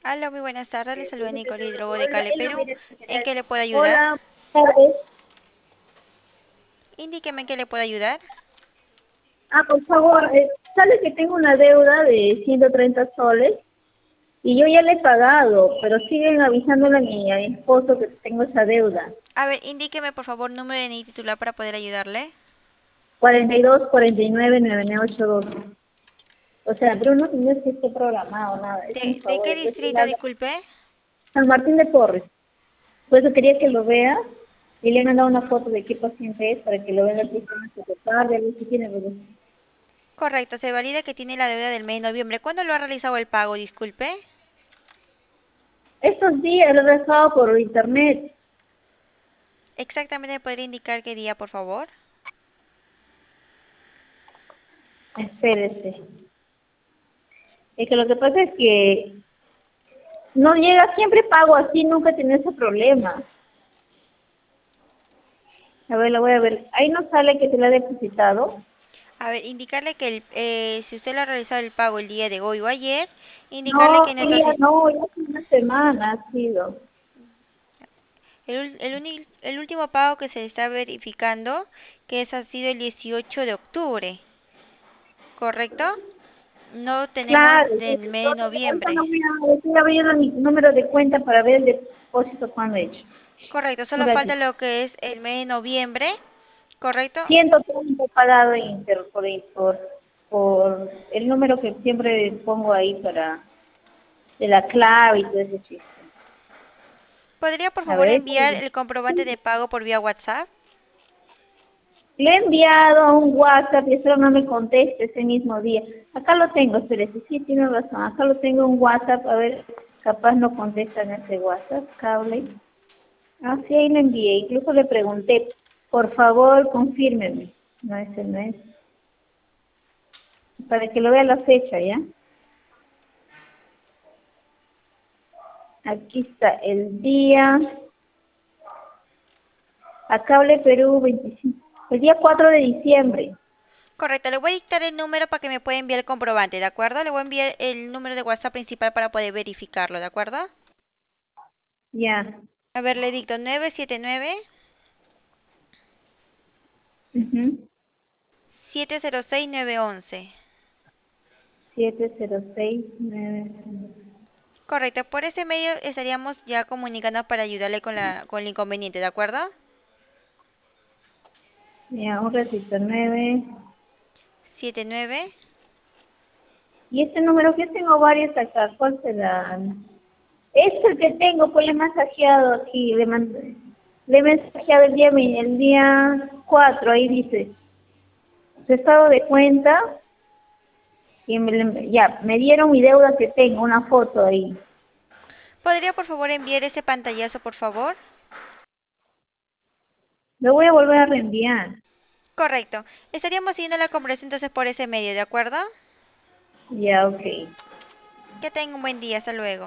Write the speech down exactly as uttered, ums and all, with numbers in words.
Hola, muy buenas tardes. Le saluda Nicole Hidrobo de Hola, Cali, Elo, Perú. mira, ¿En qué le puedo ayudar? hola, buenas tardes. Indíqueme en qué le puedo ayudar. Ah, por favor, eh, sale que tengo una deuda de ciento treinta soles y yo ya le he pagado, pero siguen avisándole a mi, a mi esposo que tengo esa deuda. A ver, indíqueme por favor número de N I titular para poder ayudarle. cuarenta y dos, cuarenta y nueve, noventa y nueve ochenta y dos. O sea, Bruno, no es que esté programado, nada, es un ¿De, de favor. qué Entonces, él distrito, habla- disculpe? San Martín de Porres. Por eso quería que lo vea y le he mandado una foto de qué paciente es para que lo vea el sistema secretario, a ver si tiene. Correcto, se valida que tiene la deuda del mes de noviembre. ¿Cuándo lo ha realizado el pago, disculpe? Estos días lo he dejado por internet. Exactamente, ¿me podría indicar qué día, por favor? Espérese. Es que lo que pasa es que no llega, siempre pago así, nunca he tenido ese problema. A ver, lo voy a ver. Ahí no sale que se le ha depositado. A ver, indicarle que el, eh, si usted lo ha realizado el pago el día de hoy o ayer, indicarle que No, nuestro tía, sis- no, ya hace una semana ha sido. el, ul- el, uni- el último pago que se está verificando, que es ha sido el dieciocho de octubre. ¿Correcto? No tenemos Claro, sí, del mes yo de no- ahorita noviembre. no voy a, estoy abriendo mi número de cuenta para ver el depósito cuando he hecho. Correcto, Un solo falta ratito. lo que es el mes de noviembre. ¿Correcto? ciento treinta pagado inter, por, por, por el número que siempre pongo ahí para de la clave y todo ese chiste. ¿Podría por A favor ver, enviar el comprobante de pago por vía WhatsApp? le he enviado a un WhatsApp y espero no me conteste ese mismo día. Acá lo tengo, espérese, sí, tiene razón. Acá lo tengo en WhatsApp, a ver, capaz no contestan ese WhatsApp, cable. Ah, sí, ahí lo envié. Incluso le pregunté, por favor, confírmeme. No, ese no es. Para que lo vea la fecha, ¿ya? Aquí está, el día, a Cable Perú veinticinco, el día cuatro de diciembre. Correcto, le voy a dictar el número para que me pueda enviar el comprobante, ¿de acuerdo? Le voy a enviar el número de WhatsApp principal para poder verificarlo, ¿de acuerdo? Ya. A ver, le dicto nueve siete nueve, Mhm. siete cero seis nueve once. siete cero seis nueve. Correcto, por ese medio estaríamos ya comunicando para ayudarle con la, con el inconveniente, ¿de acuerdo? Ya, un ratito, nueve. Siete nueve. Y este número que tengo varios acá, ¿cuál será? Este el que tengo, pues le he mensajeado aquí, le, mandé- le he mensajeado el día, mi- el día cuatro, ahí dice, su estado de cuenta, y me, le- ya, me dieron mi deuda que tengo, una foto ahí. ¿Podría por favor enviar ese pantallazo, por favor? Lo voy a volver a reenviar. Correcto. Estaríamos siguiendo la conversación entonces por ese medio, ¿de acuerdo? Ya, ok. Que tenga un buen día, hasta luego.